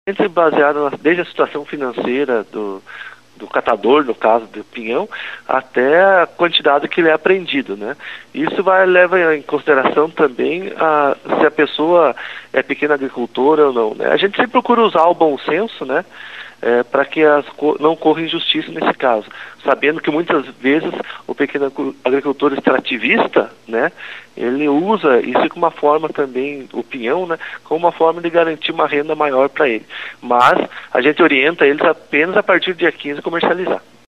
Sempre baseado desde a situação financeira do catador, no caso do pinhão, até a quantidade que ele é apreendido, né? Isso leva em consideração também se a pessoa é pequena agricultora ou não, né? A gente sempre procura usar o bom senso, né? Para que não corra injustiça nesse caso, sabendo que muitas vezes o pequeno agricultor extrativista, né, ele usa isso como uma forma também, o pinhão, né, como uma forma de garantir uma renda maior para ele. Mas a gente orienta eles apenas a partir do dia 15 comercializar.